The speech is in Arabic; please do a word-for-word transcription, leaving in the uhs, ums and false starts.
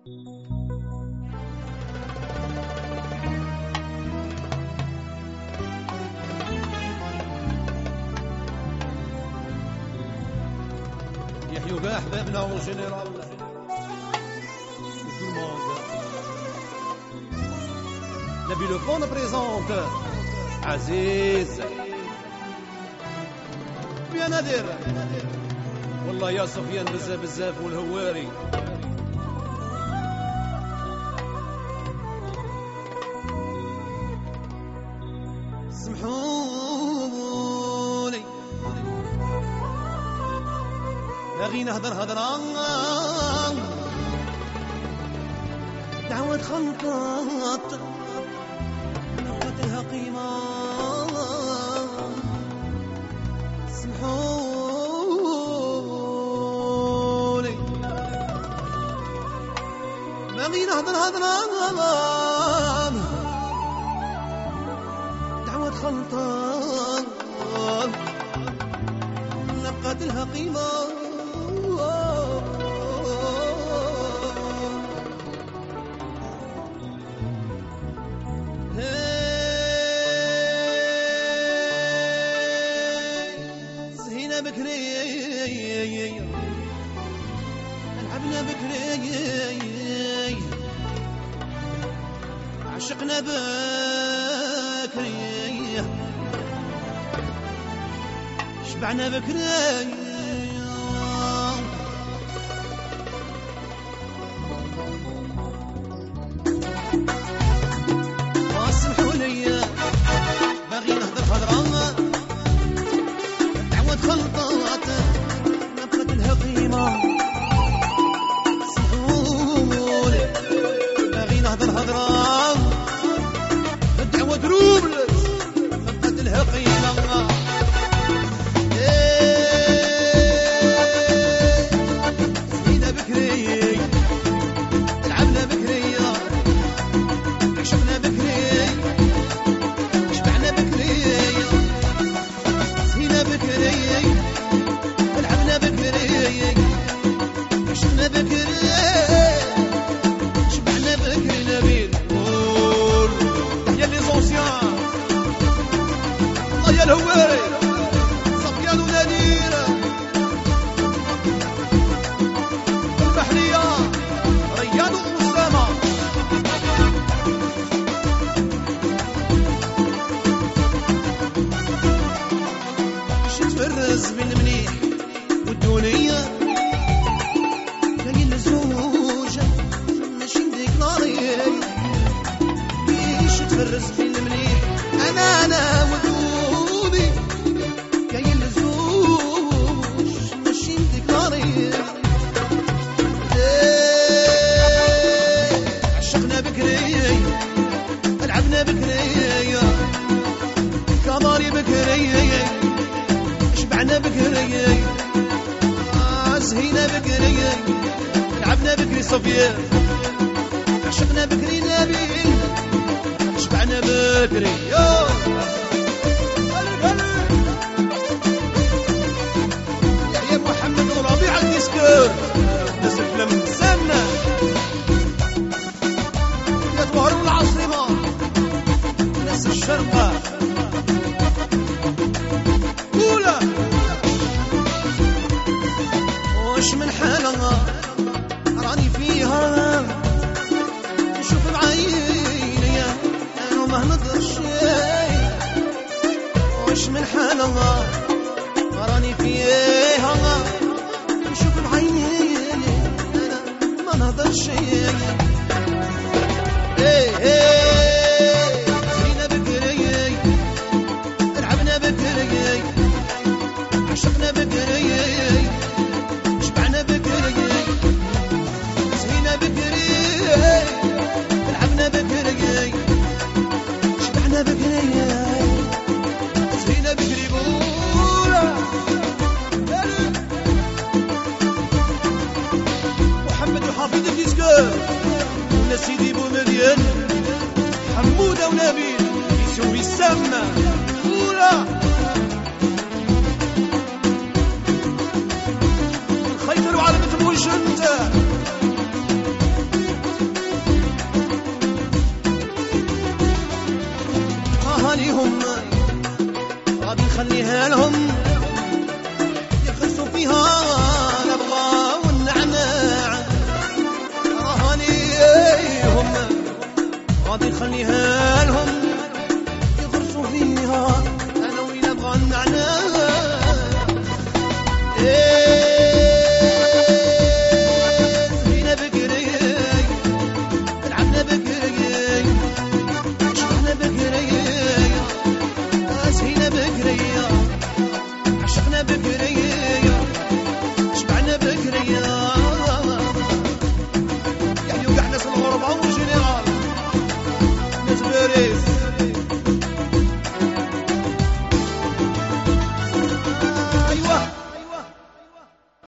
يحيوا كاع احبابنا وجينيرال نبي لو فون بريزونت عزيز يا نادر والله يا سفيان بزاف بزاف والهواري سمحوني باغي نهضر هضران دعوة خلطات لها قيمة سمحوني باغي نهضر هضران دعوة خلطان لقات لها قيمة بكري العبنا بكري عشقنا بكري شبعنا بكري اسمحوا لي باغي نهضر هضره خلطات نبقت لها قيمة سمحولي باغي نهضر هضرة الدعوة دروبلت نبقت لها قيمة سهينا بكري لعبنا بكري عشقنا بكري شبعنا بكري سهينا بكري لعبنا بكري عشنا بكري شبعنا بكري نبيل يا لي زونسيان الله يا الهواري صفيان ونادير البحرية رياض وأسامة تفرز من منيح والدنيا كاين الزوجة ماشي ديكلاري ليش تفرز من منيح انا انا ودودي كاين الزوج ماشي ديكلاري عشقنا بكري لعبنا بكري كماري بكري شبعنا بكري زهينا بكري لعبنا بكري صفيان عشقنا بكري نبيل شبعنا بكري يا يحيى محمد وربيع الديسكور ناس الفيلم سنة يا طوار العاصمة ناس الشرقة وش من حالها راني فيها نشوف بعيني انا ما نقدرش وش من حالها راني فيها نشوف بعيني انا ما نقدرش ايه ايه زينا بكري لعبنا بكري عشقنا بكري شبعنا بكري زهينا بكري لعبنا بكري شبعنا بكري زهينا بكري بولا محمد وحافظ الديسكور ولا سيدي بومدين حمودة ونبيل يسوي السمة بولا خيطر وعلبة موش انت خليها لهم يخسوا فيها الابغى والنعناع، رهاني هم غادي خليها